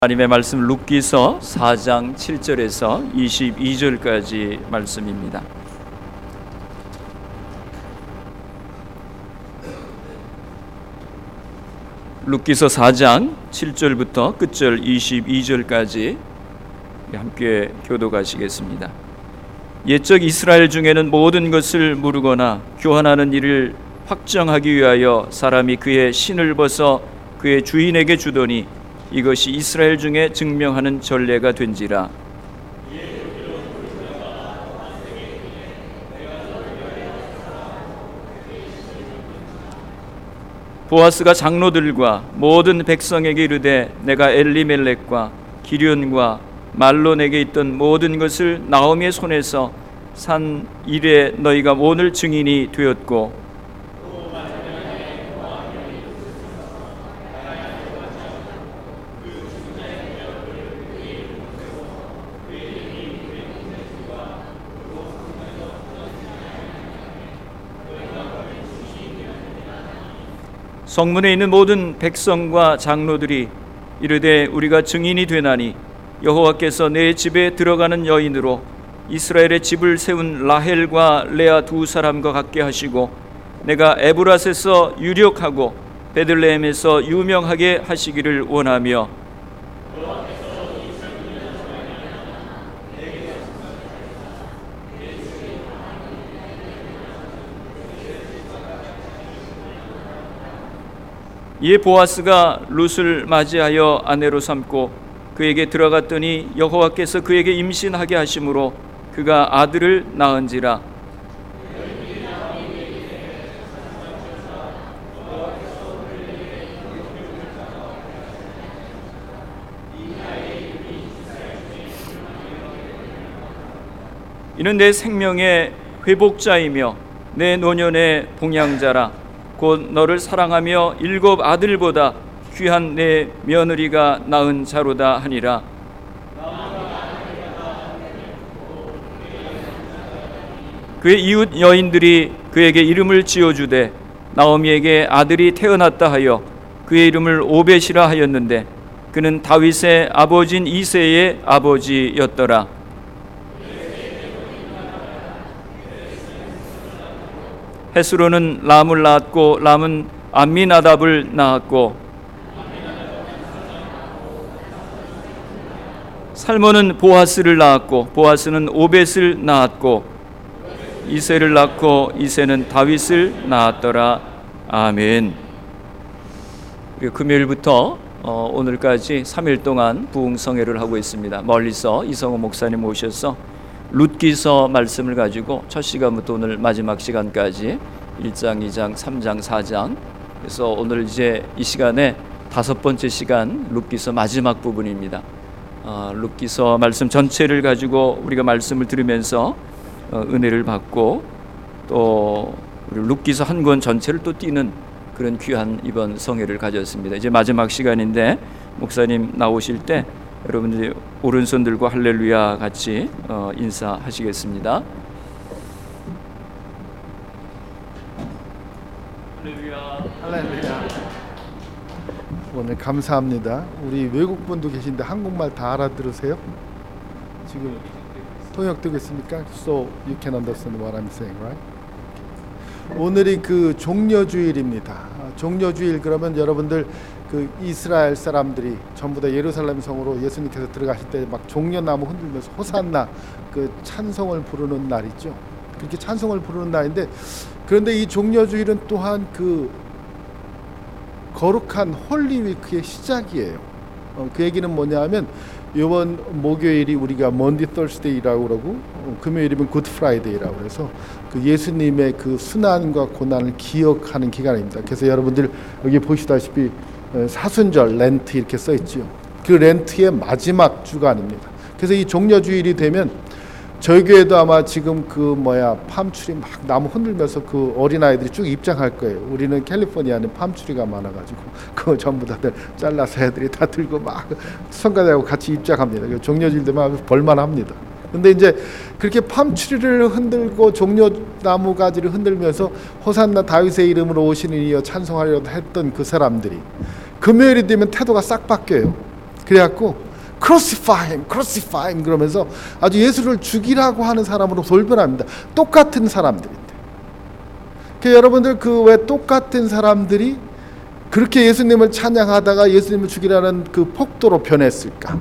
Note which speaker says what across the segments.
Speaker 1: 하나님의 말씀 룻기서 4장 7절에서 22절까지 말씀입니다. 룻기서 4장 7절부터 끝절 22절까지 함께 교독하시겠습니다. 옛적 이스라엘 중에는 모든 것을 모르거나 교환하는 일을 확정하기 위하여 사람이 그의 신을 벗어 그의 주인에게 주더니 이것이 이스라엘 중에 증명하는 전례가 된지라. 보아스가 장로들과 모든 백성에게 이르되 내가 엘리멜렉과 기련과 말론에게 있던 모든 것을 나오미의 손에서 산 이래 너희가 오늘 증인이 되었고 성문에 있는 모든 백성과 장로들이 이르되 우리가 증인이 되나니 여호와께서 내 집에 들어가는 여인으로 이스라엘의 집을 세운 라헬과 레아 두 사람과 같게 하시고 내가 에브라스에서 유력하고 베들레헴에서 유명하게 하시기를 원하며 이에 보아스가 룻을 맞이하여 아내로 삼고 그에게 들어갔더니 여호와께서 그에게 임신하게 하심으로 그가 아들을 낳은지라. 이는 내 생명의 회복자이며 내 노년의 봉양자라. 곧 너를 사랑하며 7 아들보다 귀한 내 며느리가 낳은 자로다 하니라. 그의 이웃 여인들이 그에게 이름을 지어주되 나오미에게 아들이 태어났다 하여 그의 이름을 오벳이라 하였는데 그는 다윗의 아버지인 이새의 아버지였더라. 헤스로는 람을 낳았고 람은 암미나답을 낳았고 살몬은 보아스를 낳았고 보아스는 오벳을 낳았고 이새를 낳고 이새는 다윗을 낳았더라. 아멘. 금요일부터 오늘까지 3일 동안 부흥성회를 하고 있습니다. 멀리서 이성호 목사님 모셔서 룻기서 말씀을 가지고 첫 시간부터 오늘 마지막 시간까지 1장, 2장, 3장, 4장 그래서 오늘 이제 이 시간에 5번째 시간 룻기서 마지막 부분입니다. 룻기서 말씀 전체를 가지고 우리가 말씀을 들으면서 은혜를 받고 또 우리 룻기서 한 권 전체를 또 띄는 그런 귀한 이번 성회를 가졌습니다. 이제 마지막 시간인데 목사님 나오실 때 여러분들이 오른손 들고 할렐루야 같이 인사하시겠습니다. 할렐루야.
Speaker 2: 할렐루야. 오늘 감사합니다. 우리 외국분도 계신데 한국말 다 알아들으세요? 지금 통역되고 있습니까? So you can understand what I'm saying, right? 오늘이 그 종려주일입니다. 종려주일 그러면 여러분들 그 이스라엘 사람들이 전부 다 예루살렘 성으로 예수님께서 들어가실 때 막 종려나무 흔들면서 호산나 그 찬송을 부르는 날이죠. 그렇게 찬송을 부르는 날인데 그런데 이 종려주일은 또한 그 거룩한 홀리위크의 시작이에요. 그 얘기는 뭐냐면 이번 목요일이 우리가 먼디 털스데이라고 그러고 금요일이면 굿 프라이데이라고 해서 그 예수님의 그 순환과 고난을 기억하는 기간입니다. 그래서 여러분들 여기 보시다시피 사순절 렌트 이렇게 써 있죠. 그 렌트의 마지막 주간입니다. 그래서 이 종려주일이 되면 저희 교회도 아마 지금 팜추리 막 나무 흔들면서 그 어린아이들이 쭉 입장할 거예요. 우리는 캘리포니아는 팜추리가 많아가지고 그거 전부 다들 잘라서 애들이 다 들고 막 성가대하고 같이 입장합니다. 종려주일 되면 볼만합니다. 근데 이제 그렇게 팜추리를 흔들고 종려나무 가지를 흔들면서 호산나 다윗의 이름으로 오시는 이여 찬송하려 했던 그 사람들이 금요일이 되면 태도가 싹 바뀌어요. 그래갖고 crucify him 그러면서 아주 예수를 죽이라고 하는 사람으로 돌변합니다. 똑같은 사람들인데. 여러분들 그 왜 똑같은 사람들이 그렇게 예수님을 찬양하다가 예수님을 죽이라는 그 폭도로 변했을까?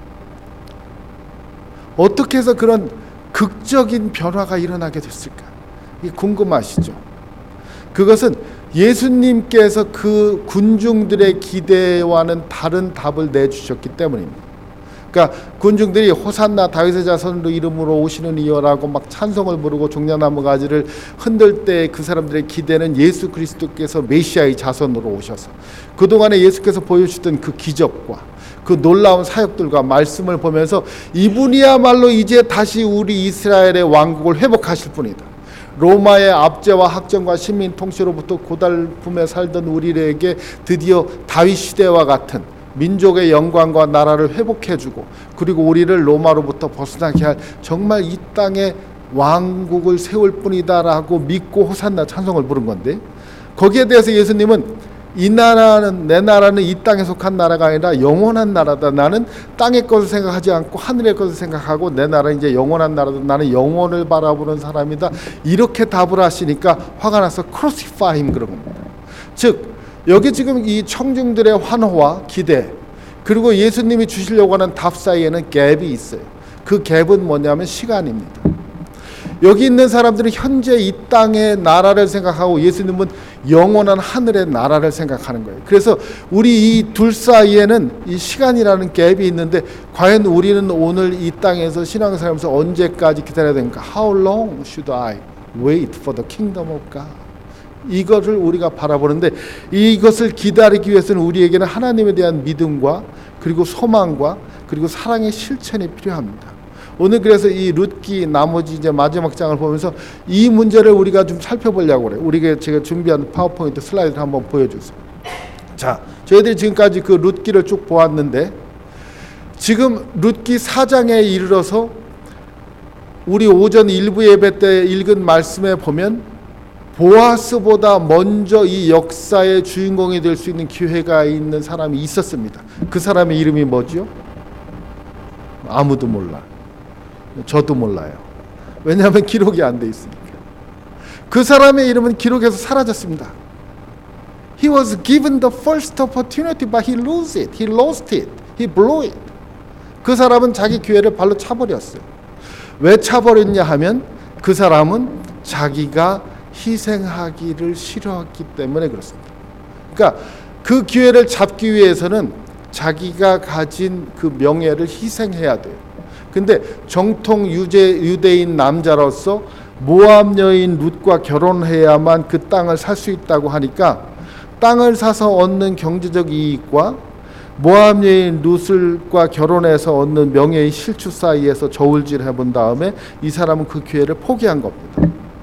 Speaker 2: 어떻게 해서 그런 극적인 변화가 일어나게 됐을까? 이게 궁금하시죠? 그것은 예수님께서 그 군중들의 기대와는 다른 답을 내주셨기 때문입니다. 그러니까 군중들이 호산나 다윗의 자손으로 이름으로 오시는 이여라고 막 찬송을 부르고 종려나무 가지를 흔들 때 그 사람들의 기대는 예수 그리스도께서 메시아의 자손으로 오셔서 그동안에 예수께서 보여주셨던 그 기적과 그 놀라운 사역들과 말씀을 보면서 이분이야말로 이제 다시 우리 이스라엘의 왕국을 회복하실 분이다. 로마의 압제와 학정과 식민 통치로부터 고달픔에 살던 우리에게 드디어 다윗 시대와 같은 민족의 영광과 나라를 회복해주고 그리고 우리를 로마로부터 벗어나게 할 정말 이 땅에 왕국을 세울 뿐이다라고 믿고 호산나 찬송을 부른 건데, 거기에 대해서 예수님은 이 나라는, 내 나라는 이 땅에 속한 나라가 아니라 영원한 나라다. 나는 땅의 것을 생각하지 않고 하늘의 것을 생각하고 내 나라는 이제 영원한 나라다. 나는 영원을 바라보는 사람이다. 이렇게 답을 하시니까 화가 나서 crucify him 그런 겁니다. 즉 여기 지금 이 청중들의 환호와 기대 그리고 예수님이 주시려고 하는 답 사이에는 갭이 있어요. 그 갭은 뭐냐면 시간입니다. 여기 있는 사람들은 현재 이 땅의 나라를 생각하고 예수님은 영원한 하늘의 나라를 생각하는 거예요. 그래서 우리 이 둘 사이에는 이 시간이라는 갭이 있는데 과연 우리는 오늘 이 땅에서 신앙생활하면서 언제까지 기다려야 됩니까? How long should I wait for the kingdom of God? 이것을 우리가 바라보는데 이것을 기다리기 위해서는 우리에게는 하나님에 대한 믿음과 그리고 소망과 그리고 사랑의 실천이 필요합니다. 오늘 그래서 이 룻기 나머지 이제 마지막 장을 보면서 이 문제를 우리가 좀 살펴보려고 그래요. 우리가 제가 준비한 파워포인트 슬라이드를 한번 보여주세요. 자, 저희들이 지금까지 그 룻기를 쭉 보았는데 지금 룻기 4장에 이르러서 우리 오전 일부 예배 때 읽은 말씀에 보면 보아스보다 먼저 이 역사의 주인공이 될 수 있는 기회가 있는 사람이 있었습니다. 그 사람의 이름이 뭐죠? 아무도 몰라. 저도 몰라요. 왜냐하면 기록이 안 돼 있으니까. 그 사람의 이름은 기록에서 사라졌습니다. He was given the first opportunity, but he lost it. He lost it. He blew it. 그 사람은 자기 기회를 발로 차버렸어요. 왜 차버렸냐 하면 그 사람은 자기가 희생하기를 싫어했기 때문에 그렇습니다. 그러니까 그 기회를 잡기 위해서는 자기가 가진 그 명예를 희생해야 돼요. 근데 정통 유대인 남자로서 모압 여인 룻과 결혼해야만 그 땅을 살 수 있다고 하니까 땅을 사서 얻는 경제적 이익과 모압 여인 룻과 결혼해서 얻는 명예의 실추 사이에서 저울질을 해본 다음에 이 사람은 그 기회를 포기한 겁니다.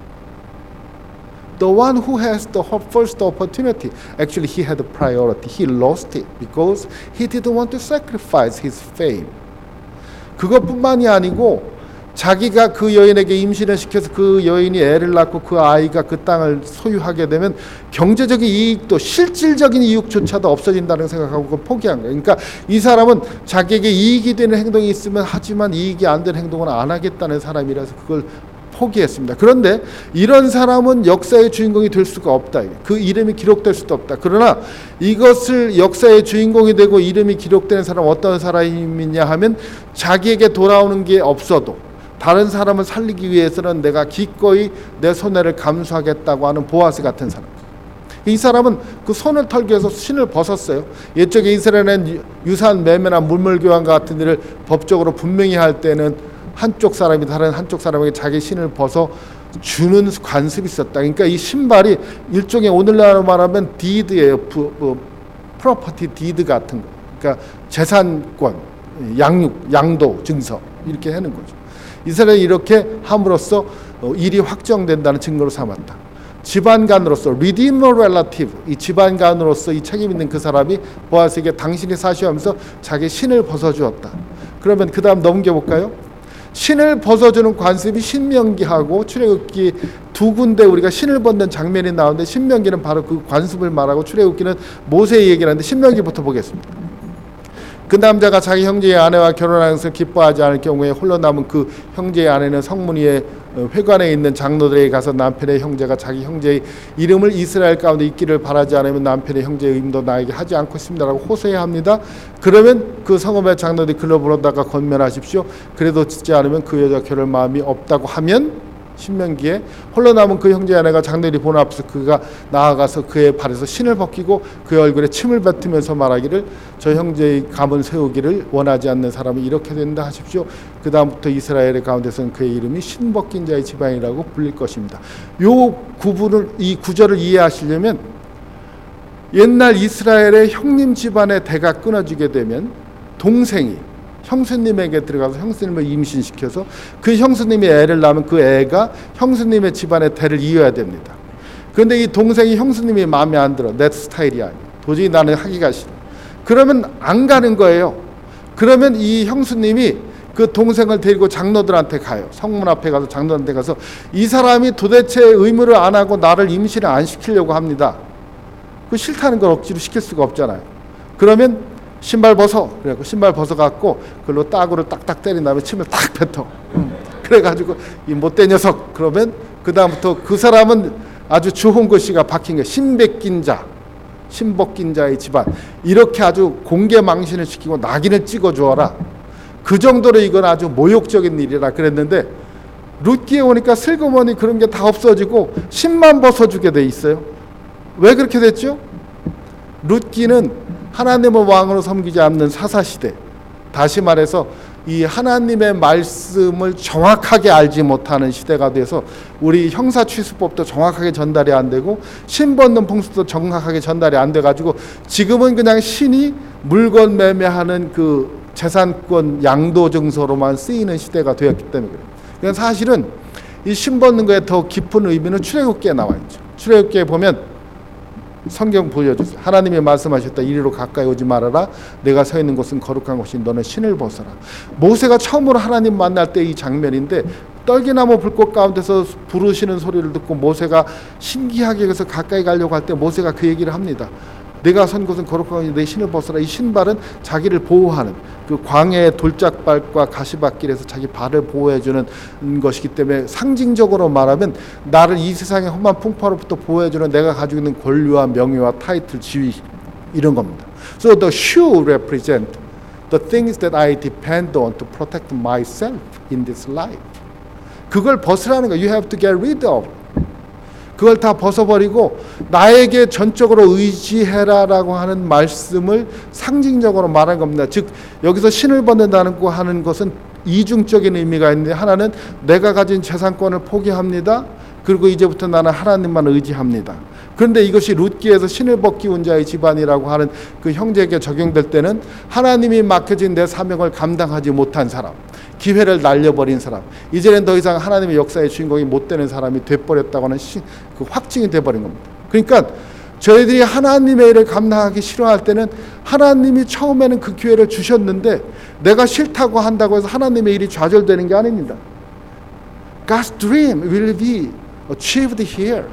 Speaker 2: The one who has the first opportunity, actually he had the priority. He lost it because he didn't want to sacrifice his fame. 그것뿐만이 아니고 자기가 그 여인에게 임신을 시켜서 그 여인이 애를 낳고 그 아이가 그 땅을 소유하게 되면 경제적인 이익도 실질적인 이익조차도 없어진다는 생각하고 그걸 포기한 거예요. 그러니까 이 사람은 자기에게 이익이 되는 행동이 있으면 하지만 이익이 안 되는 행동은 안 하겠다는 사람이라서 그걸 포기했습니다. 그런데 이런 사람은 역사의 주인공이 될 수가 없다. 그 이름이 기록될 수도 없다. 그러나 이것을 역사의 주인공이 되고 이름이 기록되는 사람은 어떤 사람이냐 하면 자기에게 돌아오는 게 없어도 다른 사람을 살리기 위해서는 내가 기꺼이 내 손해를 감수하겠다고 하는 보아스 같은 사람. 이 사람은 그 손을 털기 위해서 신을 벗었어요. 옛적에 이스라엘은 유산 매매나 물물교환 같은 일을 법적으로 분명히 할 때는 한쪽 사람이 다른 한쪽 사람에게 자기 신을 벗어 주는 관습이 있었다. 그러니까 이 신발이 일종의 오늘날로 말하면 디드예요. 프로퍼티 디드 같은 거. 그러니까 재산권, 양도 증서 이렇게 하는 거죠. 이스라엘이 이렇게 함으로써 일이 확정된다는 증거로 삼았다. 집안간으로서 Redeemer Relative, 이 집안간으로서 이 책임 있는 그 사람이 보아스에게 당신이 사시하면서 자기 신을 벗어주었다. 그러면 그 다음 넘겨볼까요? 신을 벗어주는 관습이 신명기하고 출애굽기 두 군데 우리가 신을 벗는 장면이 나오는데 신명기는 바로 그 관습을 말하고 출애굽기는 모세의 얘기를 하는데 신명기부터 보겠습니다. 그 남자가 자기 형제의 아내와 결혼하는 것을 기뻐하지 않을 경우에 홀로 남은 그 형제의 아내는 성문위에 회관에 있는 장로들에게 가서 남편의 형제가 자기 형제의 이름을 이스라엘 가운데 있기를 바라지 않으면 남편의 형제의 이름도 나에게 하지 않고 있습니다라고 호소해야 합니다. 그러면 그 성읍의 장로들이 글로 불러다가 권면하십시오. 그래도 듣지 않으면 그 여자 결혼 마음이 없다고 하면 신명기에 홀로 남은 그 형제의 아내가 장로들이 보는 앞에서 그가 나아가서 그의 발에서 신을 벗기고 그의 얼굴에 침을 뱉으면서 말하기를 저 형제의 감을 세우기를 원하지 않는 사람은 이렇게 된다 하십시오. 그 다음부터 이스라엘의 가운데서는 그의 이름이 신 벗긴 자의 집안이라고 불릴 것입니다. 이 구절을 이해하시려면 옛날 이스라엘의 형님 집안의 대가 끊어지게 되면 동생이 형수님에게 들어가서 형수님을 임신시켜서 그 형수님이 애를 낳으면 그 애가 형수님의 집안의 대를 이어야 됩니다. 그런데 이 동생이 형수님이 마음에 안 들어. 내 스타일이 아니야. 도저히 나는 하기가 싫어. 그러면 안 가는 거예요. 그러면 이 형수님이 그 동생을 데리고 장로들한테 가요. 성문 앞에 가서 장로한테 가서 이 사람이 도대체 의무를 안 하고 나를 임신을 안 시키려고 합니다. 그 싫다는 걸 억지로 시킬 수가 없잖아요. 그러면 신발 벗어. 그래갖고 신발 벗어갖고 그걸로 따구를 딱딱 때린 다음에 침을 딱 뱉어. 그래가지고 이 못된 녀석. 그러면 그 다음부터 그 사람은 아주 주홍글씨가 박힌 게 신벗긴 자, 신벗긴 자의 집안. 이렇게 아주 공개망신을 시키고 낙인을 찍어주어라. 그 정도로 이건 아주 모욕적인 일이라 그랬는데 룻기에 오니까 슬그머니 그런 게 다 없어지고 신만 벗어주게 돼 있어요. 왜 그렇게 됐죠? 룻기는 하나님을 왕으로 섬기지 않는 사사시대, 다시 말해서 이 하나님의 말씀을 정확하게 알지 못하는 시대가 돼서 우리 형사취수법도 정확하게 전달이 안 되고 신벗는 풍습도 정확하게 전달이 안 돼가지고 지금은 그냥 신이 물건 매매하는 그 재산권 양도증서로만 쓰이는 시대가 되었기 때문에 그래요. 그러니까 사실은 이 신벗는 거에 더 깊은 의미는 출애굽기에 나와 있죠. 출애굽기에 보면 성경 보여주세요. 하나님이 말씀하셨다. 이리로 가까이 오지 말아라. 내가 서 있는 곳은 거룩한 곳이 너는 신을 벗어라. 모세가 처음으로 하나님 만날 때 이 장면인데 떨기나무 불꽃 가운데서 부르시는 소리를 듣고 모세가 신기하게 해서 가까이 가려고 할 때 모세가 그 얘기를 합니다. 내가 선 곳은 거룩한 곳이 내 신을 벗어라. 이 신발은 자기를 보호하는 그 광야의 돌짝발과 가시밭길에서 자기 발을 보호해주는 것이기 때문에 상징적으로 말하면 나를 이 세상의 험한 풍파로부터 보호해주는 내가 가지고 있는 권리와 명예와 타이틀, 지위 이런 겁니다. So the shoe represent the things that I depend on to protect myself in this life. 그걸 벗으라는 거예요. You have to get rid of. 그걸 다 벗어버리고 나에게 전적으로 의지해라라고 하는 말씀을 상징적으로 말한 겁니다. 즉 여기서 신을 벗는다는 거 하는 것은 이중적인 의미가 있는데 하나는 내가 가진 재산권을 포기합니다. 그리고 이제부터 나는 하나님만 의지합니다. 그런데 이것이 룻기에서 신을 벗기운 자의 집안이라고 하는 그 형제에게 적용될 때는 하나님이 맡겨진 내 사명을 감당하지 못한 사람, 기회를 날려버린 사람, 이제는 더 이상 하나님의 역사의 주인공이 못 되는 사람이 돼버렸다고 하는 그 확증이 돼버린 겁니다. 그러니까 저희들이 하나님의 일을 감당하기 싫어할 때는 하나님이 처음에는 그 기회를 주셨는데 내가 싫다고 한다고 해서 하나님의 일이 좌절되는 게 아닙니다. God's dream will be achieved here,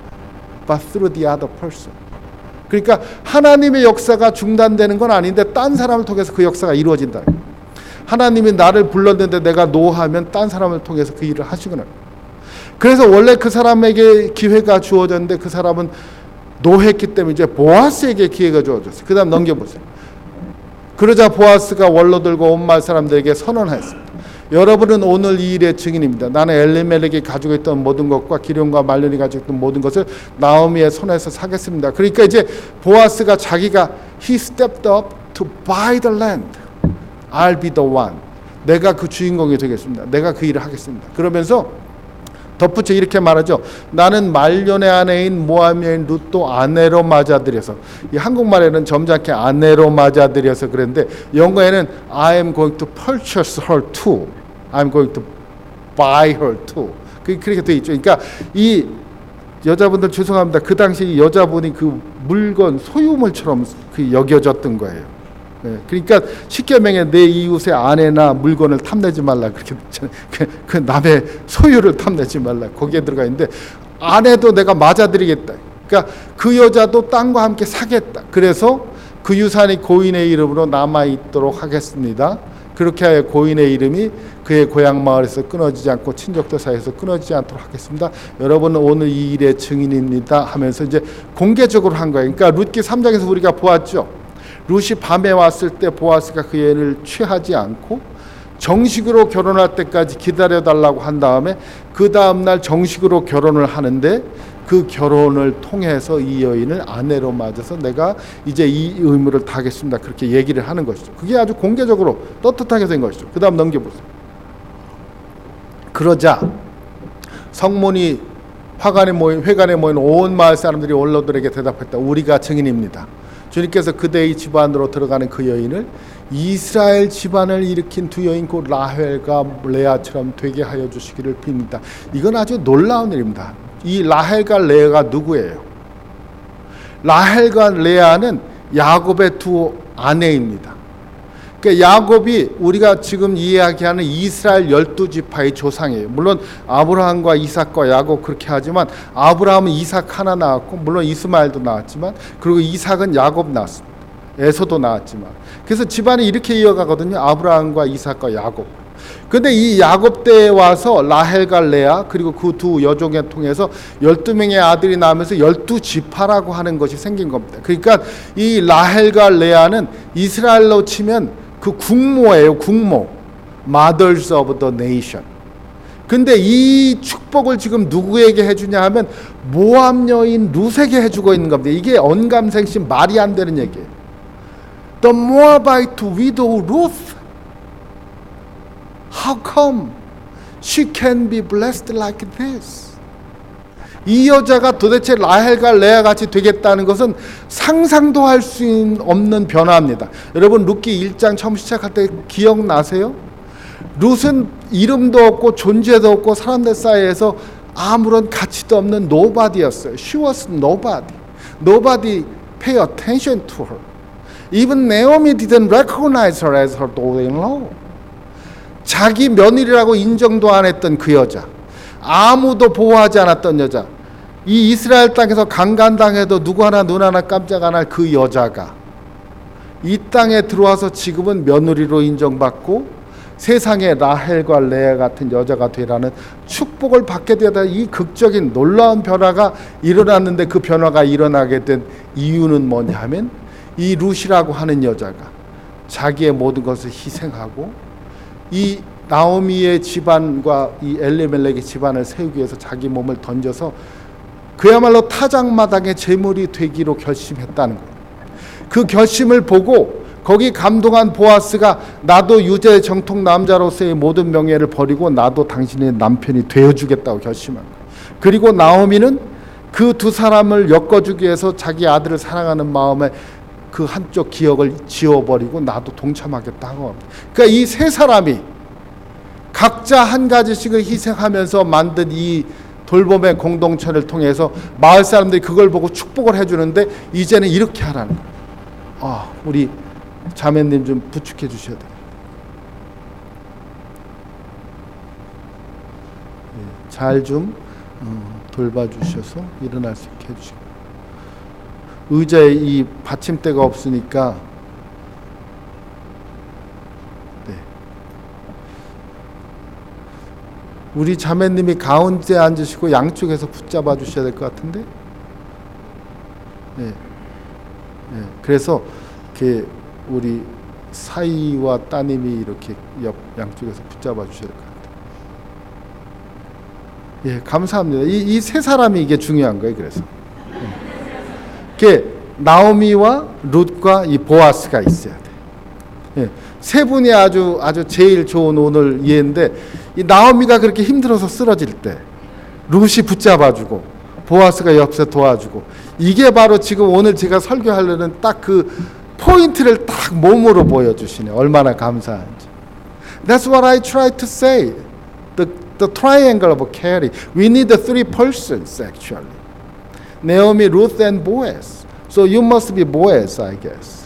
Speaker 2: but through the other person. 그러니까 하나님의 역사가 중단되는 건 아닌데 딴 사람을 통해서 그 역사가 이루어진다. 하나님이 나를 불렀는데 내가 노하면 딴 사람을 통해서 그 일을 하시구나. 그래서 원래 그 사람에게 기회가 주어졌는데 그 사람은 노했기 때문에 이제 보아스에게 기회가 주어졌어요. 그 다음 넘겨보세요. 그러자 보아스가 원로들과 온 마을 사람들에게 선언했습니다. 여러분은 오늘 이 일의 증인입니다. 나는 엘리멜렉이 가지고 있던 모든 것과 기럯과 말론이 가지고 있던 모든 것을 나오미의 손에서 사겠습니다. 그러니까 이제 보아스가 자기가 He stepped up to buy the land. I'll be the one. 내가 그 주인공이 되겠습니다. 내가 그 일을 하겠습니다. 그러면서 덧붙여 이렇게 말하죠. 나는 말년의 아내인 모함여인 룻도 아내로 맞아들여서, 이 한국말에는 점잖게 아내로 맞아들여서 그랬는데 영어에는 I am going to purchase her too. I'm going to buy her too. 그렇게 돼 있죠. 그러니까 이 여자분들 죄송합니다. 그 당시 여자분이 그 물건 소유물처럼 그 여겨졌던 거예요. 네, 그러니까 십계명에 내 이웃의 아내나 물건을 탐내지 말라 그렇게 그 남의 소유를 탐내지 말라 거기에 들어가 있는데 아내도 내가 맞아들이겠다. 그러니까 그 여자도 땅과 함께 사겠다. 그래서 그 유산이 고인의 이름으로 남아있도록 하겠습니다. 그렇게 하여 고인의 이름이 그의 고향 마을에서 끊어지지 않고 친족들 사이에서 끊어지지 않도록 하겠습니다. 여러분은 오늘 이 일의 증인입니다 하면서 이제 공개적으로 한 거예요. 그러니까 룻기 3장에서 우리가 보았죠. 룻이 밤에 왔을 때 보아스가 그 여인을 취하지 않고 정식으로 결혼할 때까지 기다려달라고 한 다음에 그 다음날 정식으로 결혼을 하는데 그 결혼을 통해서 이 여인을 아내로 맞아서 내가 이제 이 의무를 다하겠습니다. 그렇게 얘기를 하는 것이죠. 그게 아주 공개적으로 떳떳하게 된 것이죠. 그 다음 넘겨보세요. 그러자 성문이 회관에 모인 온 마을 사람들이 원로들에게 대답했다. 우리가 증인입니다. 주님께서 그대의 집안으로 들어가는 그 여인을 이스라엘 집안을 일으킨 두 여인 곧 라헬과 레아처럼 되게 하여 주시기를 빕니다. 이건 아주 놀라운 일입니다. 이 라헬과 레아가 누구예요? 라헬과 레아는 야곱의 두 아내입니다. 그러니까 야곱이 우리가 지금 이야기하는 이스라엘 12지파의 조상이에요. 물론 아브라함과 이삭과 야곱 그렇게 하지만 아브라함은 이삭 하나 낳았고 물론 이스마엘도 낳았지만 그리고 이삭은 야곱 낳았습니다. 에서도 낳았지만 그래서 집안이 이렇게 이어가거든요. 아브라함과 이삭과 야곱. 그런데 이 야곱 때에 와서 라헬과 레아 그리고 그 두 여종을 통해서 12명의 아들이 나오면서 12지파라고 하는 것이 생긴 겁니다. 그러니까 이 라헬과 레아는 이스라엘로 치면 그 국모예요. 국모. Mothers of the nation. 근데 이 축복을 지금 누구에게 해주냐 하면 모압 여인 룻에게 해주고 있는 겁니다. 이게 언감생심 말이 안 되는 얘기예요. The Moabite widow Ruth. How come she can be blessed like this? 이 여자가 도대체 라헬과 레아 같이 되겠다는 것은 상상도 할 수 없는 변화입니다. 여러분 룻기 1장 처음 시작할 때 기억나세요? 룻은 이름도 없고 존재도 없고 사람들 사이에서 아무런 가치도 없는 nobody였어요. She was nobody. Nobody pay attention to her. Even Naomi didn't recognize her as her daughter-in-law. 자기 며느리라고 인정도 안 했던 그 여자, 아무도 보호하지 않았던 여자, 이 이스라엘 땅에서 강간당해도 누구 하나 눈 하나 깜짝 안 할 그 여자가 이 땅에 들어와서 지금은 며느리로 인정받고 세상에 라헬과 레아 같은 여자가 되라는 축복을 받게 되다. 이 극적인 놀라운 변화가 일어났는데 그 변화가 일어나게 된 이유는 뭐냐 하면 이 룻이라고 하는 여자가 자기의 모든 것을 희생하고 이 나오미의 집안과 이 엘리멜렉의 집안을 세우기 위해서 자기 몸을 던져서 그야말로 타작마당의 제물이 되기로 결심했다는 거예요. 그 결심을 보고 거기 감동한 보아스가 나도 유대 정통 남자로서의 모든 명예를 버리고 나도 당신의 남편이 되어주겠다고 결심한 거예요. 그리고 나오미는 그 두 사람을 엮어주기 위해서 자기 아들을 사랑하는 마음에 그 한쪽 기억을 지워버리고 나도 동참하겠다고 합니다. 그러니까 이 세 사람이 각자 한 가지씩을 희생하면서 만든 이 돌봄의 공동체를 통해서 마을 사람들이 그걸 보고 축복을 해주는데 이제는 이렇게 하라는 거예요. 우리 자매님 좀 부축해 주셔야 돼요. 잘 좀 돌봐주셔서 일어날 수 있게 해주시고 의자에 이 받침대가 없으니까 우리 자매님이 가운데 앉으시고 양쪽에서 붙잡아 주셔야 될 것 같은데. 그래서 이렇게 우리 사이와 따님이 이렇게 양쪽에서 붙잡아 주셔야 될 것 같아요. 감사합니다. 이 세 사람이 이게 중요한 거예요. 그래서 나오미와 룻과 이 보아스가 있어야 돼. 세 분이 아주 제일 좋은 오늘 예인데 이 나오미가 그렇게 힘들어서 쓰러질 때 룻이 붙잡아주고 보아스가 옆에서 도와주고 이게 바로 지금 오늘 제가 설교하려는 딱 그 포인트를 딱 몸으로 보여주시네. 얼마나 감사한지. That's what I try to say. The triangle of caring. We need the three persons actually. Naomi, Ruth, and Boaz. So you must be Boaz, I guess.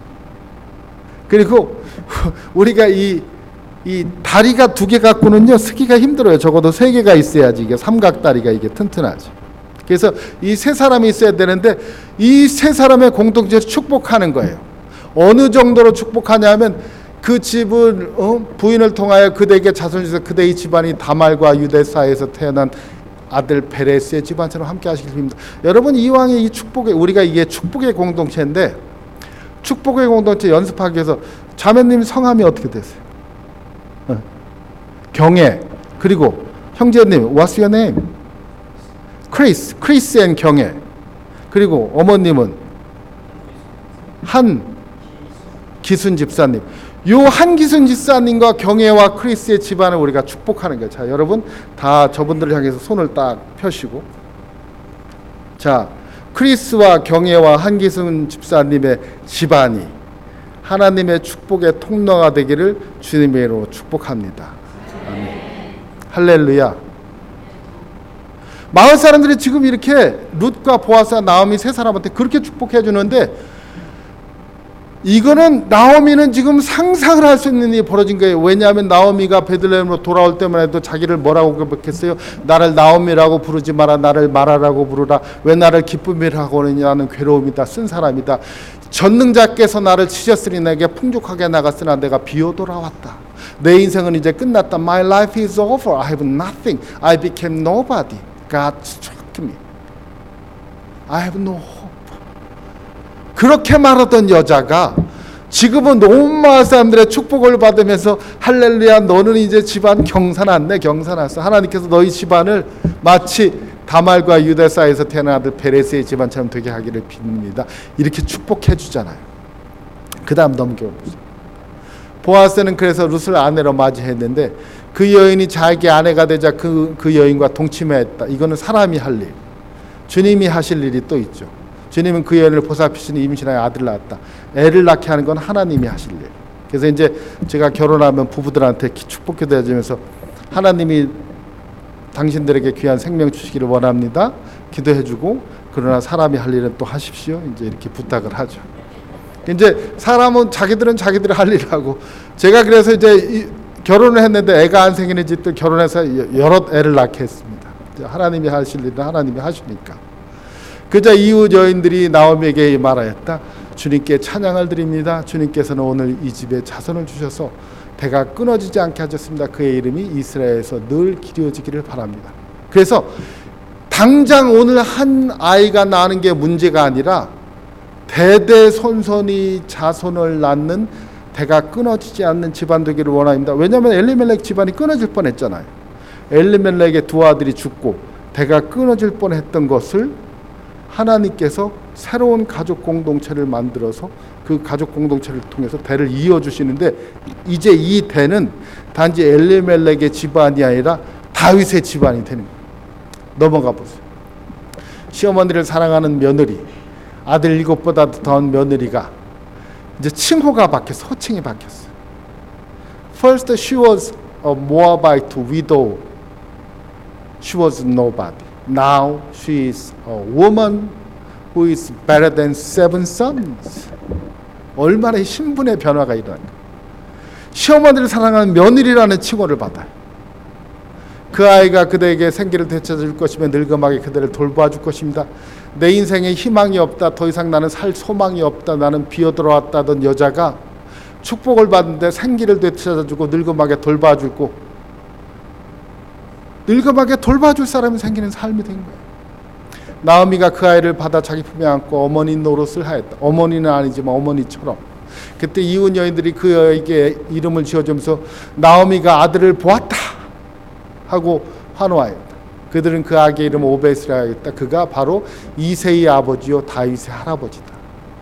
Speaker 2: 그리고 우리가 이 다리가 두 개 갖고는요 쓰기가 힘들어요. 적어도 세 개가 있어야지 이게 삼각다리가 이게 튼튼하지. 그래서 이 세 사람이 있어야 되는데 이 세 사람의 공동체를 축복하는 거예요. 어느 정도로 축복하냐면 그 집은 부인을 통하여 그대에게 자손을 주셔서 그대의 집안이 다말과 유대 사이에서 태어난 아들 베레스의 집안처럼 함께 하시길 빕니다. 여러분, 이왕의 이 축복의, 우리가 이게 축복의 공동체인데 축복의 공동체 연습하기 위해서 자매님 성함이 어떻게 되세요? 경애. 그리고 형제님 what's your name? 크리스 앤 경애. 그리고 어머님은 한기순 집사님. 요 한기순 집사님과 경애와 크리스의 집안을 우리가 축복하는 거예요. 자, 여러분 다 저분들을 향해서 손을 딱 펴시고, 자, 크리스와 경애와 한기순 집사님의 집안이 하나님의 축복의 통로가 되기를 주님의 이름으로 축복합니다. 아멘. 할렐루야. 마을 사람들이 지금 이렇게 룻과 보아스와 나오미 세 사람한테 그렇게 축복해 주는데, 이거는 나오미는 지금 상상을 할 수 있는 일이 벌어진 거예요. 왜냐하면 나오미가 베들레헴으로 돌아올 때만 해도 자기를 뭐라고 고백했어요? 나를 나오미라고 부르지 마라, 나를 마라라고 부르라. 왜 나를 기쁨이라고 하느냐, 나는 괴로움이다, 쓴 사람이다. 전능자께서 나를 치셨으니 내게 풍족하게 나갔으나 내가 비어 돌아왔다. 내 인생은 이제 끝났다. My life is over. I have nothing. I became nobody. God struck me. I have no hope. 그렇게 말하던 여자가 지금은 온 마을 사람들의 축복을 받으면서 할렐루야, 너는 이제 집안 경사났네, 경사났어. 하나님께서 너희 집안을 마치 다말과 유대 사이에서 태어난 아들 베레스의 집안처럼 되게 하기를 빕니다. 이렇게 축복해 주잖아요. 그 다음 넘겨보세요. 보아스는 그래서 룻을 아내로 맞이했는데 그 여인이 자기 아내가 되자 그 여인과 동침했다. 이거는 사람이 할 일, 주님이 하실 일이 또 있죠. 주님은 그 여인을 보살피시니 임신하여 아들을 낳았다. 애를 낳게 하는 건 하나님이 하실 일. 그래서 이제 제가 결혼하면 부부들한테 축복기도 해주면서 하나님이 당신들에게 귀한 생명 주시기를 원합니다. 기도해주고, 그러나 사람이 할 일은 또 하십시오. 이제 이렇게 부탁을 하죠. 이제 사람은 자기들은 자기들이 할 일을 하고, 제가 그래서 이제 결혼을 했는데 애가 안 생기는 집들 결혼해서 여러 애를 낳게 했습니다. 하나님이 하실 일은 하나님이 하시니까. 그자 이웃 여인들이 나오미에게 말하였다. 주님께 찬양을 드립니다. 주님께서는 오늘 이 집에 자손을 주셔서 배가 끊어지지 않게 하셨습니다. 그의 이름이 이스라엘에서 늘 기려지기를 바랍니다. 그래서 당장 오늘 한 아이가 나는 게 문제가 아니라 대대손손이 자손을 낳는 배가 끊어지지 않는 집안 되기를 원합니다. 왜냐하면 엘리멜렉 집안이 끊어질 뻔했잖아요. 엘리멜렉의 두 아들이 죽고 배가 끊어질 뻔했던 것을 하나님께서 새로운 가족 공동체를 만들어서 그 가족 공동체를 통해서 대를 이어주시는데, 이제 이 대는 단지 엘리멜렉의 집안이 아니라 다윗의 집안이 되는 거예요. 넘어가 보세요. 시어머니를 사랑하는 며느리, 아들 7보다 더한 며느리가 이제 칭호가 바뀌었어. 호칭이 바뀌었어. First she was a Moabite widow. She was nobody. Now she is a woman who is better than 7 sons. 얼마나 신분의 변화가 일어난가. 시어머니를 사랑하는 며느리라는 칭호를 받아요. 그 아이가 그대에게 생기를 되찾아줄 것이며 늙음하게 그대를 돌봐줄 것입니다. 내 인생에 희망이 없다, 더 이상 나는 살 소망이 없다, 나는 비어들어왔다던 여자가 축복을 받는데 생기를 되찾아주고 늙음하게 돌봐주고, 늙음하게 돌봐줄 사람이 생기는 삶이 된 거예요. 나오미가 그 아이를 받아 자기 품에 안고 어머니 노릇을 하였다. 어머니는 아니지만 어머니처럼. 그때 이웃 여인들이 그에게 이름을 지어주면서 나오미가 아들을 보았다 하고 환호하였다. 그들은 그 아기의 이름을 오벳이라 하였다. 그가 바로 이새의 아버지요 다윗의 할아버지다.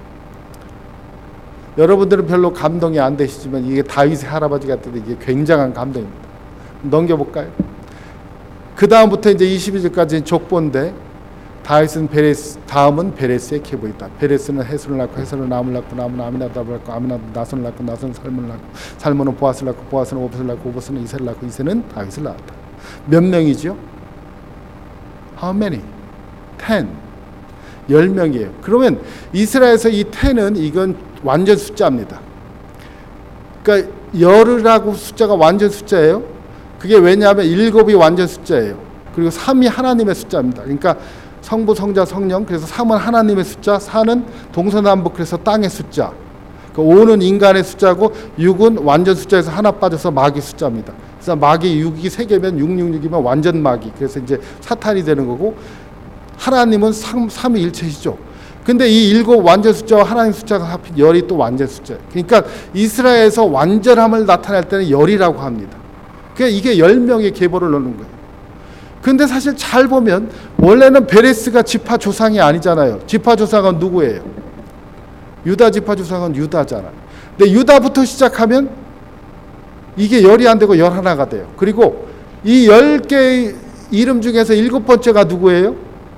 Speaker 2: 여러분들은 별로 감동이 안 되시지만 이게 다윗의 할아버지가 때도 이게 굉장한 감동입니다. 넘겨볼까요? 그 다음부터 이제 22절까지는 족보인데, 다윗은 베레스, 다음은 베레스의 계보이다. 베레스는 헤스를 낳고 헤스는 남을 낳고 남은 아미나답을 낳고 아미나답 나손을 낳고 나손은 살몬을 낳고 살몬은 보아스를 낳고 보아스는 오벳을 낳고 오벳은 이새를 낳고 이새는 다윗을 낳았다. 몇 명이죠? How many? 10. 10명이에요. 그러면 이스라엘에서 이 10은 이건 완전 숫자입니다. 그러니까 열이라고 숫자가 완전 숫자예요. 그게 왜냐하면 7이 완전 숫자예요. 그리고 3이 하나님의 숫자입니다. 그러니까 성부, 성자, 성령. 그래서 3은 하나님의 숫자, 4는 동서남북, 그래서 땅의 숫자. 5는 인간의 숫자고 6은 완전 숫자에서 하나 빠져서 마귀 숫자입니다. 그래서 마귀 6이 3개면 666이면 완전 마귀. 그래서 이제 사탄이 되는 거고, 하나님은 삼위일체시죠. 근데 이 7 완전 숫자와 하나님 숫자가 합친 열이 또 완전 숫자예요. 그러니까 이스라엘에서 완전함을 나타낼 때는 열이라고 합니다. 그러니까 이게 10명의 계보를 넣는 거예요. 근데 사실 잘 보면 원래는 베레스가 지파 조상이 아니잖아요. 지파 조상은 누구예요? 유다 지파 조상은 유다잖아요. 근데 유다부터 시작하면 이게 열이 안 되고 11가 돼요. 그리고 이 10개의 이름 중에서 7번째가 누구예요?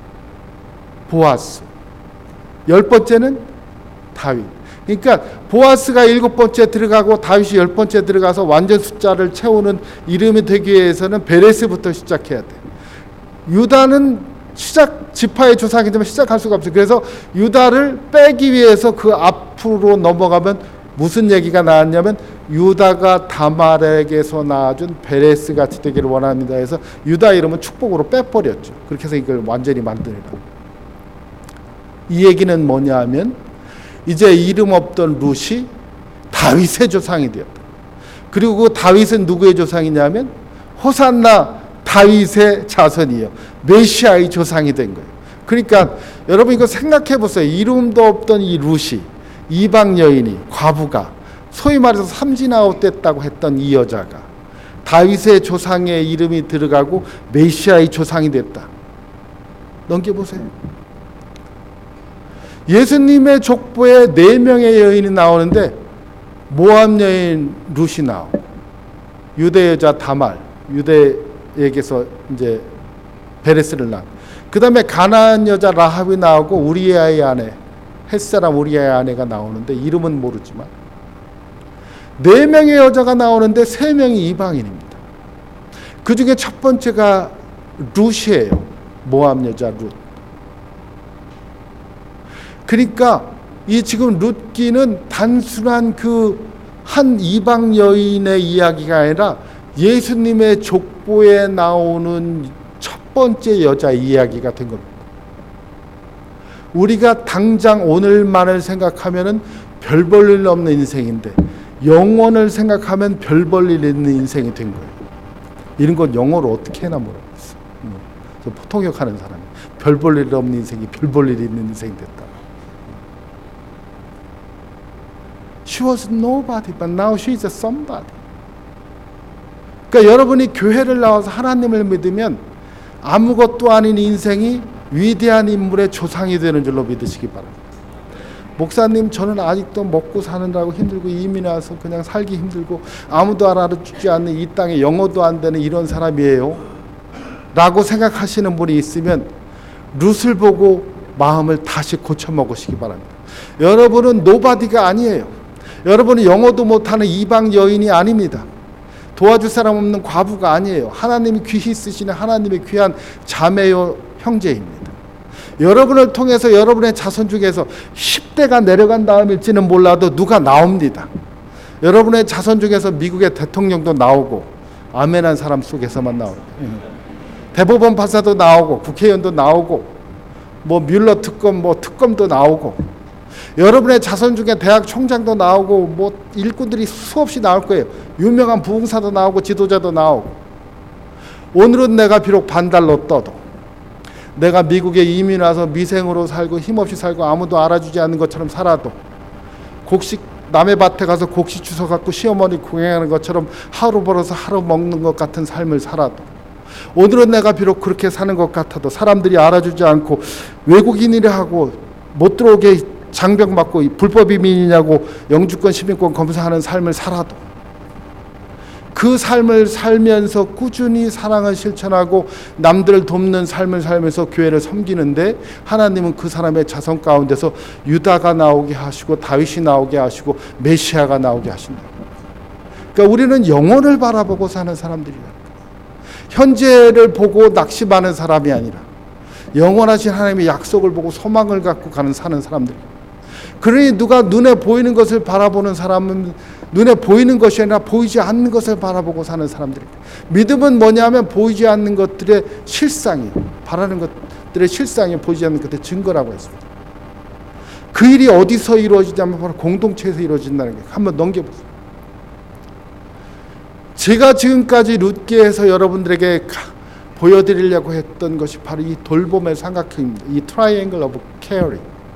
Speaker 2: 보아스. 10번째는 다윗. 그러니까 보아스가 7번째 들어가고 다윗이 10번째 들어가서 완전 숫자를 채우는 이름이 되기 위해서는 베레스부터 시작해야 돼. 유다는 지파의 조상이지만 시작할 수가 없어요. 그래서 유다를 빼기 위해서 그 앞으로 넘어가면 무슨 얘기가 나왔냐면 유다가 다말에게서 낳아준 베레스 같이 되기를 원합니다 해서 유다 이름은 축복으로 빼버렸죠. 그렇게 해서 이걸 완전히 만들어요. 이 얘기는 뭐냐 하면 이제 이름 없던 룻이 다윗의 조상이 되었다. 그리고 그 다윗은 누구의 조상이냐면 호산나 다윗의 자손이요. 메시아의 조상이 된 거예요. 그러니까 여러분 이거 생각해 보세요. 이름도 없던 이 룻이 이방 여인이 과부가 소위 말해서 삼진아웃 됐다고 했던 이 여자가 다윗의 조상의 이름이 들어가고 메시아의 조상이 됐다. 넘겨보세요. 예수님의 족보에 4명의 여인이 나오는데 모압 여인 룻이 나오고 유대 여자 다말, 유대에게서 이제 베레스를 낳은. 그 다음에 가나안 여자 라합이 나오고 우리아의 아내, 햇사람 우리아의 아내가 나오는데 이름은 모르지만 4명의 여자가 나오는데 3명이 이방인입니다. 그 중에 첫 번째가 룻이에요. 모압 여자 룻. 그러니까 이 지금 룻기는 단순한 그 한 이방 여인의 이야기가 아니라 예수님의 족보에 나오는 첫 번째 여자 이야기가 된 겁니다. 우리가 당장 오늘만을 생각하면은 별 볼 일 없는 인생인데 영원을 생각하면 별 볼 일 있는 인생이 된 거예요. 이런 건 영어로 어떻게 해나 모르겠어요. 저 포통역하는 사람이 별 볼 일 없는 인생이 별 볼 일이 있는 인생이 됐다. She was nobody, but now she is somebody. 그러니까 여러분이 교회를 나와서 하나님을 믿으면 아무것도 아닌 인생이 위대한 인물의 조상이 되는 줄로 믿으시기 바랍니다. 목사님, 저는 아직도 먹고 사느라고 힘들고 이민 와서 그냥 살기 힘들고 아무도 알아주지 않는 이 땅에 영어도 안 되는 이런 사람이에요 라고 생각하시는 분이 있으면 룻을 보고 마음을 다시 고쳐먹으시기 바랍니다. 여러분은 노바디가 아니에요. 여러분은 영어도 못하는 이방 여인이 아닙니다. 도와줄 사람 없는 과부가 아니에요. 하나님이 귀히 쓰시는 하나님의 귀한 자매요 형제입니다. 여러분을 통해서 여러분의 자손 중에서 10대가 내려간 다음일지는 몰라도 누가 나옵니다. 여러분의 자손 중에서 미국의 대통령도 나오고 아멘한 사람 속에서만 나옵니다. 대법원 판사도 나오고 국회의원도 나오고 뭐 뮬러 특검 뭐 특검도 나오고 여러분의 자손 중에 대학 총장도 나오고 뭐 일꾼들이 수없이 나올 거예요. 유명한 부흥사도 나오고 지도자도 나오고. 오늘은 내가 비록 반달로 떠도 내가 미국에 이민 와서 미생으로 살고 힘없이 살고 아무도 알아주지 않는 것처럼 살아도 곡식 남의 밭에 가서 곡식 주워 갖고 시어머니 구경하는 것처럼 하루 벌어서 하루 먹는 것 같은 삶을 살아도 오늘은 내가 비록 그렇게 사는 것 같아도 사람들이 알아주지 않고 외국인이라 하고 못 들어오게 장벽 맞고 불법 이민이냐고 영주권 시민권 검사하는 삶을 살아도 그 삶을 살면서 꾸준히 사랑을 실천하고 남들을 돕는 삶을 살면서 교회를 섬기는데 하나님은 그 사람의 자손 가운데서 유다가 나오게 하시고 다윗이 나오게 하시고 메시아가 나오게 하신다. 그러니까 우리는 영혼을 바라보고 사는 사람들이야. 현재를 보고 낙심하는 사람이 아니라 영원하신 하나님의 약속을 보고 소망을 갖고 사는 사람들이야. 그러니 누가 눈에 보이는 것을 바라보는 사람은 눈에 보이는 것이 아니라 보이지 않는 것을 바라보고 사는 사람들입니다. 믿음은 뭐냐면 보이지 않는 것들의 실상이에요. 바라는 것, 것들의 실상에 보이지 않는 것들의 증거라고 했습니다. 그 일이 어디서 이루어지냐면 바로 공동체에서 이루어진다는 게 한번 넘겨보세요. 제가 지금까지 룻기에서 여러분들에게 보여드리려고 했던 것이 바로 이 돌봄의 삼각형입니다. 이 트라이앵글 오브 케어링.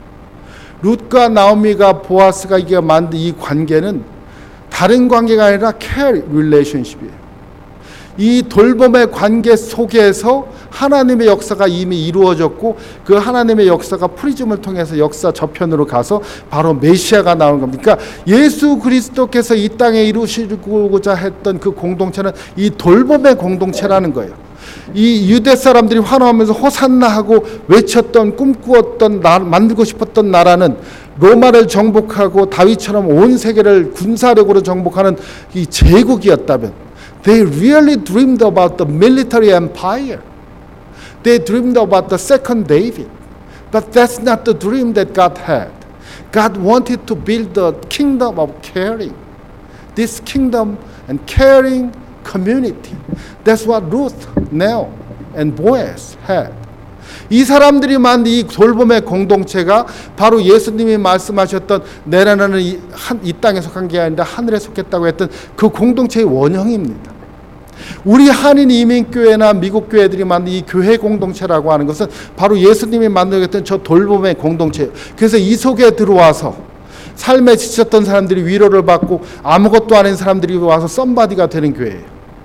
Speaker 2: 룻과 나오미가 보아스가 이게 만든 이 관계는 다른 관계가 아니라 케어 릴레이션십이에요. 이 돌봄의 관계 속에서 하나님의 역사가 이미 이루어졌고 그 하나님의 역사가 프리즘을 통해서 역사 저편으로 가서 바로 메시아가 나오는 겁니다. 그러니까 예수 그리스도께서 이 땅에 이루시고자 했던 그 공동체는 이 돌봄의 공동체라는 거예요. 이 유대 사람들이 환호하면서 호산나 하고 외쳤던 꿈꾸었던 만들고 싶었던 나라는 로마를 정복하고 다윗처럼 온 세계를 군사력으로 정복하는 이 제국이었다면 They really dreamed about the military empire. They dreamed about the second David. But that's not the dream that God had. God wanted to build the kingdom of caring. This kingdom and caring community. That's what Ruth, Naomi, and Boaz had. 이 사람들이 만든 이 돌봄의 공동체가 바로 예수님이 말씀하셨던 내 나라는 이 땅에 속한 게 아니라 하늘에 속했다고 했던 그 공동체의 원형입니다. 우리 한인 이민교회나 미국 교회들이 만든 이 교회 공동체라고 하는 것은 바로 예수님이 만들었던 저 돌봄의 공동체예요. 그래서 이 속에 들어와서 삶에 지쳤던 사람들이 위로를 받고 아무것도 아닌 사람들이 와서 썸바디가 되는 교회예요.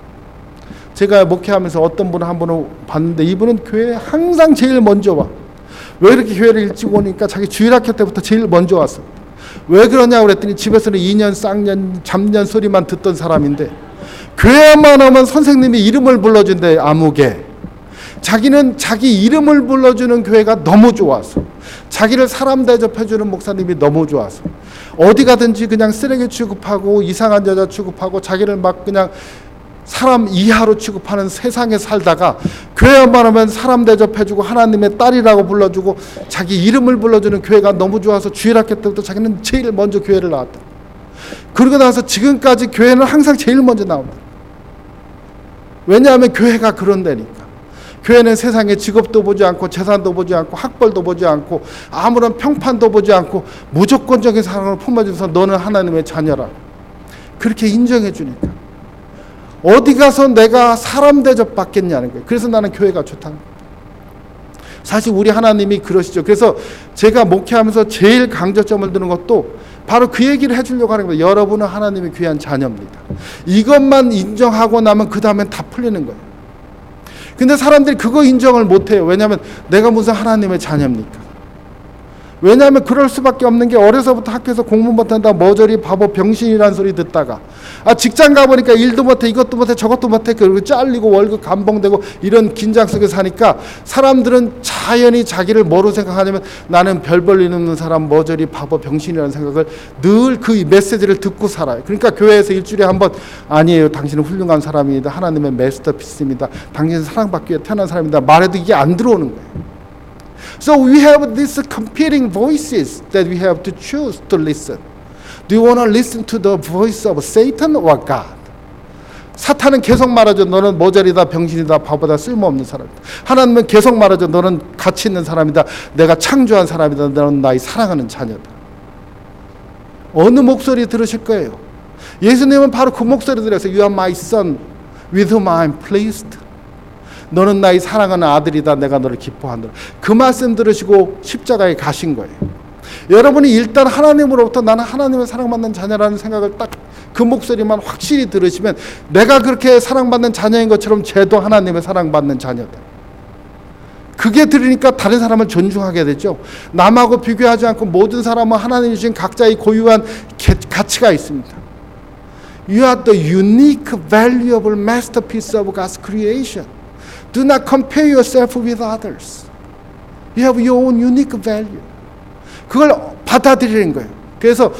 Speaker 2: 제가 목회하면서 어떤 분을 한 분을 봤는데 이분은 교회에 항상 제일 먼저 와. 왜 이렇게 교회를 일찍 오니까 자기 주일학교 때부터 제일 먼저 왔어. 왜 그러냐고 그랬더니 집에서는 2년 쌍년 잡년 소리만 듣던 사람인데 교회만 오면 선생님이 이름을 불러준대. 아무개. 자기는 자기 이름을 불러주는 교회가 너무 좋아서, 자기를 사람 대접해주는 목사님이 너무 좋아서, 어디 가든지 그냥 쓰레기 취급하고 이상한 여자 취급하고 자기를 막 그냥 사람 이하로 취급하는 세상에 살다가 교회만 오면 사람 대접해주고 하나님의 딸이라고 불러주고 자기 이름을 불러주는 교회가 너무 좋아서 주일학교 때부터 자기는 제일 먼저 교회를 나왔다. 그러고 나서 지금까지 교회는 항상 제일 먼저 나옵니다. 왜냐하면 교회가 그런 데니까. 교회는 세상에 직업도 보지 않고 재산도 보지 않고 학벌도 보지 않고 아무런 평판도 보지 않고 무조건적인 사랑을 품어줘서 너는 하나님의 자녀라. 그렇게 인정해 주니까. 어디 가서 내가 사람 대접 받겠냐는 거예요. 그래서 나는 교회가 좋다는 거예요. 사실 우리 하나님이 그러시죠. 그래서 제가 목회하면서 제일 강조점을 두는 것도 바로 그 얘기를 해주려고 하는 거예요. 여러분은 하나님의 귀한 자녀입니다. 이것만 인정하고 나면 그 다음엔 다 풀리는 거예요. 근데 사람들이 그거 인정을 못해요. 왜냐하면 내가 무슨 하나님의 자녀입니까? 왜냐하면 그럴 수밖에 없는 게 어려서부터 학교에서 공부 못한다 머저리 바보 병신이라는 소리 듣다가 직장 가보니까 일도 못해 이것도 못해 저것도 못해 그리고 잘리고 월급 감봉되고 이런 긴장 속에서 사니까 사람들은 자연히 자기를 뭐로 생각하냐면 나는 별 볼 일 없는 사람 머저리 바보 병신이라는 생각을 늘 그 메시지를 듣고 살아요. 그러니까 교회에서 일주일에 한 번 아니에요. 당신은 훌륭한 사람입니다. 하나님의 마스터피스입니다. 당신은 사랑받기 위해 태어난 사람입니다. 말해도 이게 안 들어오는 거예요. So we have these competing voices that we have to choose to listen. Do you want to listen to the voice of Satan or God? 사탄은 계속 말하죠. 너는 모자리다, 병신이다, 바보다, 쓸모없는 사람이다. 하나님은 계속 말하죠. 너는 가치 있는 사람이다. 내가 창조한 사람이다. 너는 나의 사랑하는 자녀다. 어느 목소리 들으실 거예요? 예수님은 바로 그 목소리 들으세요. You are my son with whom I am pleased. 너는 나의 사랑하는 아들이다. 내가 너를 기뻐한다. 그 말씀 들으시고 십자가에 가신 거예요. 여러분이 일단 하나님으로부터 나는 하나님의 사랑받는 자녀라는 생각을 딱 그 목소리만 확실히 들으시면 내가 그렇게 사랑받는 자녀인 것처럼 쟤도 하나님의 사랑받는 자녀다. 그게 들으니까 다른 사람을 존중하게 되죠. 남하고 비교하지 않고 모든 사람은 하나님이 주신 각자의 고유한 가치가 있습니다. You are the unique, valuable masterpiece of God's creation. Do not compare yourself with others. You have your own unique value. 그걸 받아들이는 거예요. 그래서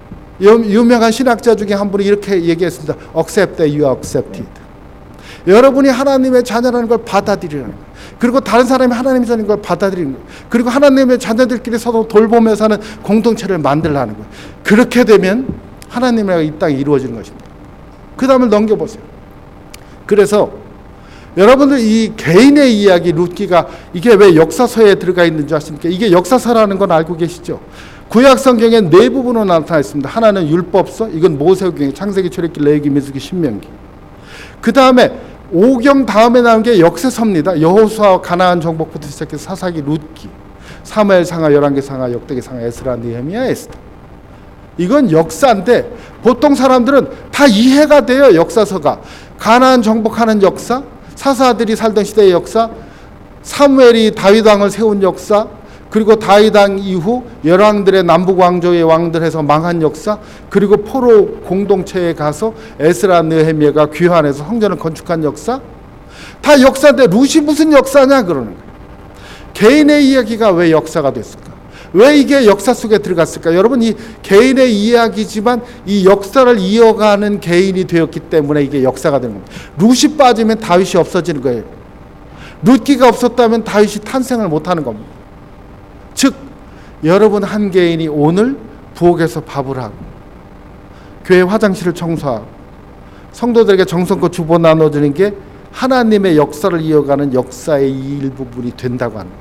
Speaker 2: 유명한 신학자 중에 한 분이 이렇게 얘기했습니다. Accept that you are accepted. 여러분이 하나님의 자녀라는 걸 받아들이는 거예요. 그리고 다른 사람이 하나님의 자녀인 걸 받아들이는 거예요. 그리고 하나님의 자녀들끼리 서로 돌보며 사는 공동체를 만들라는 거예요. 그렇게 되면 하나님의 이 땅이 이루어지는 것입니다. 그 다음을 넘겨보세요. 그래서 여러분들 이 개인의 이야기 룻기가 이게 왜 역사서에 들어가 있는 줄 아십니까? 이게 역사서라는 건 알고 계시죠? 구약 성경에 네 부분으로 나타나 있습니다. 하나는 율법서, 이건 모세오경, 창세기, 출애굽기, 레위기, 민수기, 신명기. 그 다음에 오경 다음에 나온 게 역사서입니다. 여호수아와 가나안 정복부터 시작해서 사사기, 룻기, 사무엘상하, 열왕기상하, 역대기상하, 에스라, 느헤미야, 에스더. 이건 역사인데 보통 사람들은 다 이해가 돼요. 역사서가 가나안 정복하는 역사, 사사들이 살던 시대의 역사, 사무엘이 다윗 왕을 세운 역사, 그리고 다윗 왕 이후 열왕들의 남북 왕조의 왕들에서 망한 역사, 그리고 포로 공동체에 가서 에스라, 느헤미야가 귀환해서 성전을 건축한 역사, 다 역사인데 룻이 무슨 역사냐 그러는 거예요. 개인의 이야기가 왜 역사가 됐을까? 왜 이게 역사 속에 들어갔을까? 여러분, 이 개인의 이야기지만 이 역사를 이어가는 개인이 되었기 때문에 이게 역사가 되는 겁니다. 룻이 빠지면 다윗이 없어지는 거예요. 룻기가 없었다면 다윗이 탄생을 못하는 겁니다. 즉 여러분 한 개인이 오늘 부엌에서 밥을 하고 교회 화장실을 청소하고 성도들에게 정성껏 주보 나눠주는 게 하나님의 역사를 이어가는 역사의 일부분이 된다고 합니다.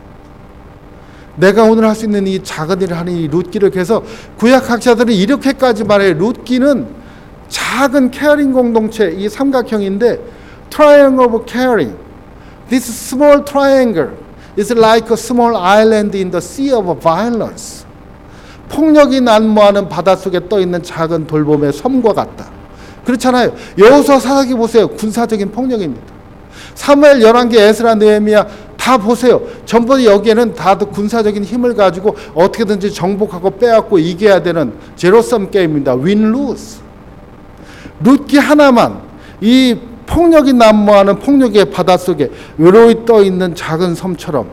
Speaker 2: 내가 오늘 할 수 있는 이 작은 일을 하는 이 룻기를, 그래서 구약학자들은 이렇게까지 말해요. 룻기는 작은 케어링 공동체, 이 삼각형인데 triangle of caring. This small triangle is like a small island in the sea of violence. 폭력이 난무하는 바닷속에 떠있는 작은 돌봄의 섬과 같다. 그렇잖아요. 여호수아, 사사기 보세요. 군사적인 폭력입니다. 사무엘, 열왕기, 에스라, 느헤미야 다 보세요. 전부 여기에는 다들 군사적인 힘을 가지고 어떻게든지 정복하고 빼앗고 이겨야 되는 제로섬 게임입니다. 윈 루스. 룻기 하나만 이 폭력이 난무하는 폭력의 바닷속에 외로이 떠있는 작은 섬처럼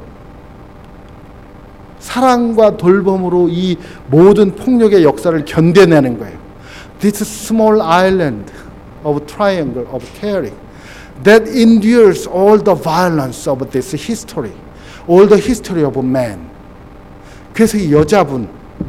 Speaker 2: 사랑과 돌봄으로 이 모든 폭력의 역사를 견뎌내는 거예요. This small island of triangle of caring that endures all the violence of this history, all the history of man. 그래서 이 여자분,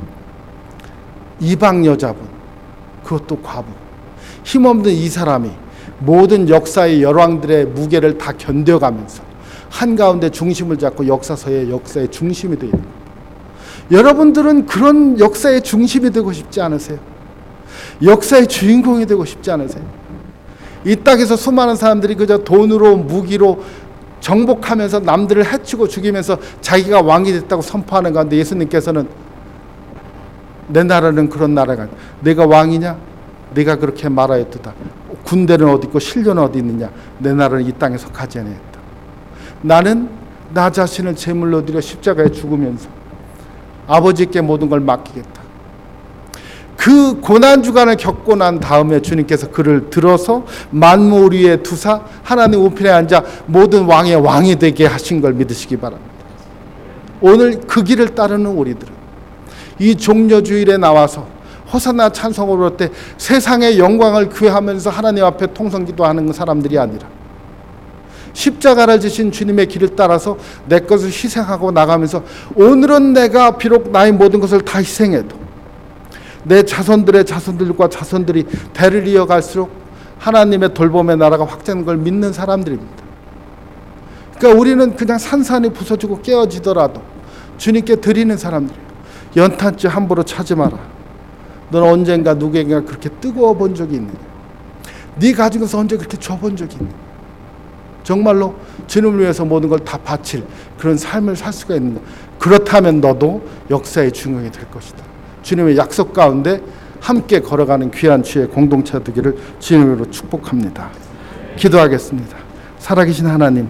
Speaker 2: 이방 여자분, 그것도 과부, 힘없는 이 사람이 모든 역사의 열왕들의 무게를 다 견뎌가면서 한가운데 중심을 잡고 역사의 중심이 되어 있는 겁니다. 여러분들은 그런 역사의 중심이 되고 싶지 않으세요? 역사의 주인공이 되고 싶지 않으세요? 이 땅에서 수많은 사람들이 그저 돈으로, 무기로 정복하면서 남들을 해치고 죽이면서 자기가 왕이 됐다고 선포하는 가운데 예수님께서는 내 나라는 그런 나라가 아니야. 내가 왕이냐? 네가 그렇게 말하였도다. 군대는 어디 있고 신료는 어디 있느냐? 내 나라는 이 땅에서 가지 아니했다. 나는 나 자신을 제물로 드려 십자가에 죽으면서 아버지께 모든 걸 맡기겠다. 그 고난주간을 겪고 난 다음에 주님께서 그를 들어서 만물 위에 두사 하나님 우편에 앉아 모든 왕의 왕이 되게 하신 걸 믿으시기 바랍니다. 오늘 그 길을 따르는 우리들은 이 종려주일에 나와서 호산나 찬송을 부를 때 세상의 영광을 구하면서 하나님 앞에 통성기도하는 사람들이 아니라 십자가를 지신 주님의 길을 따라서 내 것을 희생하고 나가면서 오늘은 내가 비록 나의 모든 것을 다 희생해도 내 자손들의 자손들과 자손들이 대를 이어갈수록 하나님의 돌봄의 나라가 확장하는 걸 믿는 사람들입니다. 그러니까 우리는 그냥 산산이 부서지고 깨어지더라도 주님께 드리는 사람들이에요. 연탄재 함부로 차지 마라. 너는 언젠가 누구에게 그렇게 뜨거워 본 적이 있느냐? 네 가진 것을 언제 그렇게 줘본 적이 있느냐? 정말로 주님을 위해서 모든 걸 다 바칠 그런 삶을 살 수가 있느냐? 그렇다면 너도 역사의 중용이 될 것이다. 주님의 약속 가운데 함께 걸어가는 귀한 주의 공동체 되기를 주님으로 축복합니다. 기도하겠습니다. 살아계신 하나님,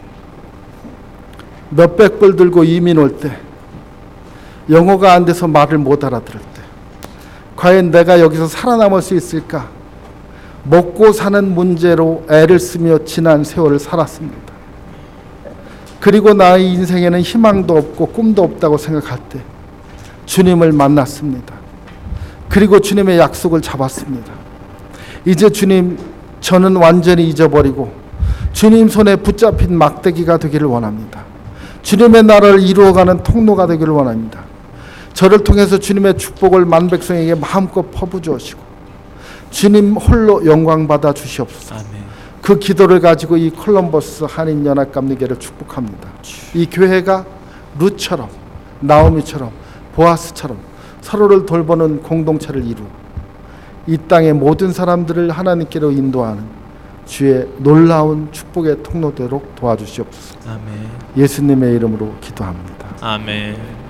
Speaker 2: 몇백 불 들고 이민 올 때 영어가 안 돼서 말을 못 알아들을 때 과연 내가 여기서 살아남을 수 있을까? 먹고 사는 문제로 애를 쓰며 지난 세월을 살았습니다. 그리고 나의 인생에는 희망도 없고 꿈도 없다고 생각할 때 주님을 만났습니다. 그리고 주님의 약속을 잡았습니다. 이제 주님, 저는 완전히 잊어버리고 주님 손에 붙잡힌 막대기가 되기를 원합니다. 주님의 나라를 이루어가는 통로가 되기를 원합니다. 저를 통해서 주님의 축복을 만백성에게 마음껏 퍼부어 주시고 주님 홀로 영광 받아 주시옵소서.
Speaker 1: 아멘.
Speaker 2: 그 그 기도를 가지고 이 콜럼버스 한인연합감리교회를 축복합니다. 이 교회가 룻처럼, 나오미처럼, 보아스처럼 서로를 돌보는 공동체를 이루고 이 땅의 모든 사람들을 하나님께로 인도하는 주의 놀라운 축복의 통로되도록 도와주시옵소서.
Speaker 3: 아멘.
Speaker 2: 예수님의 이름으로 기도합니다.
Speaker 3: 아멘.